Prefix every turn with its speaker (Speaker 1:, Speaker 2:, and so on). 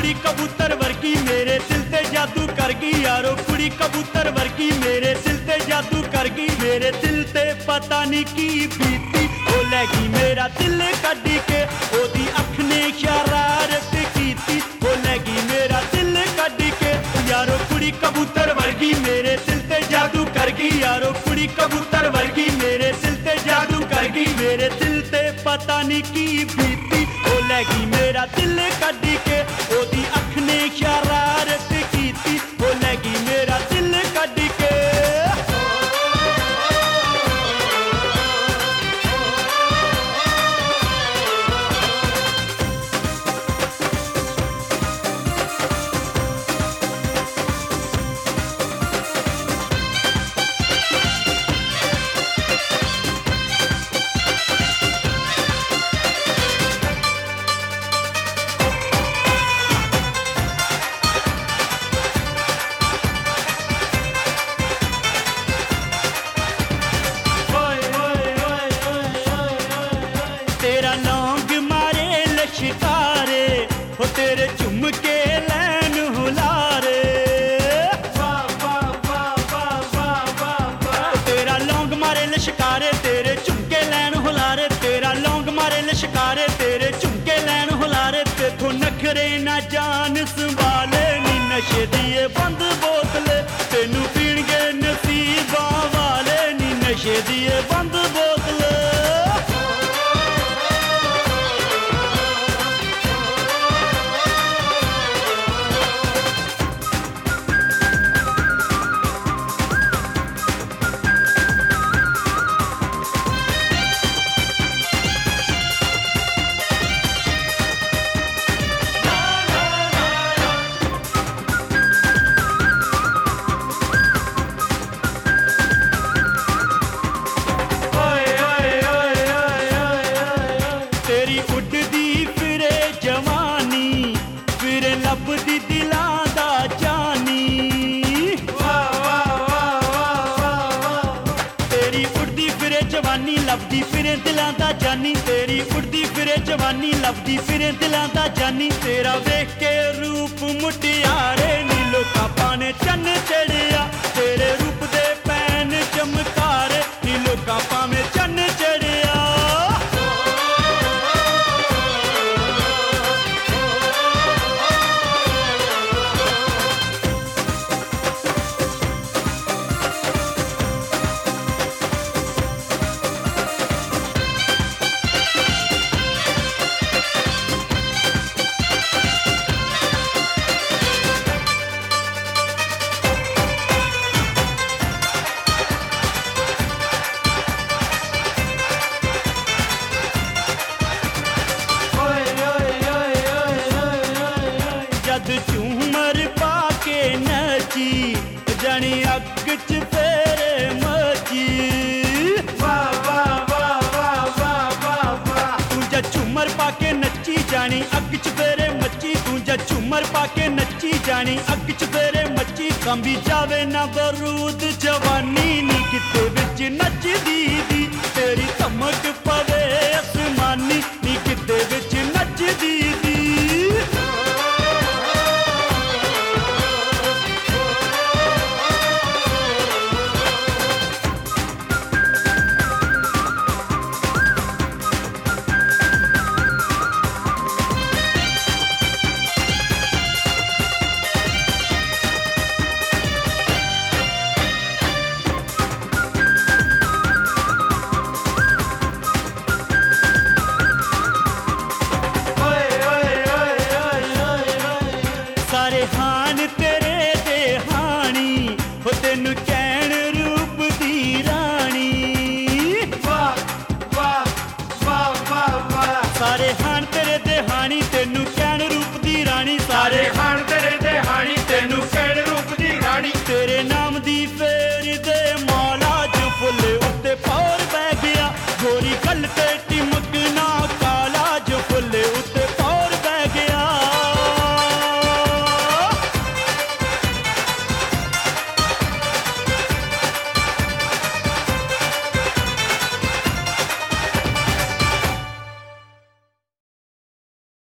Speaker 1: कुड़ी कबूतर वर्गी मेरे दिल ते जादू कर गई यारो कुड़ी कबूतर वर्गी मेरे दिल ते जादू कर गई मेरे दिल ते पता नहीं की बीती ओ लगी मेरा दिल कड्डी के ओदी अख ने शरारत कीती ओ लगी मेरा दिल कड्डी के यारो कुड़ी कबूतर वर्गी मेरे दिल ते जादू कर गई यारो कुड़ी कबूतर वर्गी मेरे दिल ते जादू कर गई मेरे दिल ते पता नहीं की बीती ओ लगी मेरा दिल कड्डी के ओदी अख ने शरारत कीती ओ लगी मेरा दिल कड्डी के तेरा लौंग मारे लश्कारे हो तेरे झुमके लैन हुलारे तेरा लौंग मारे लश्कारे तेरे झुमके लैन हुलारे तेरा लौंग मारे लश्कारे तेरे झुमके लैन हुलारे तेथों नखरे ना जान संभाले नी नशे दिए बंद बोतल तेनू पीणगे नसीबां वाले नी नशे दिए बंद बोतल तेरी उड्डदी फिरे जवानी फिरे लभदी दिलां दा जानी तेरी उड़दी फिरे जवानी लभदी फिरे दिलां दा जानी तेरी उड़दी फिरे जवानी लभदी फिरे दिलां दा जानी तेरा वेख के रूप मुटियारे नी लोकां पाने चन्न चढ़िया तेरे रूप दे पैन चमकारे नी लोकां पावे चन्न चढ़िया जद झूमर पाके नची जनी अग च फेरे मची तू जद झूमर पाके नची जानी अग च फेरे मची तू जद झूमर पाके नची जानी अग च फेरे मची कंबी जावे ना बरूद जवानी नी किते विच नच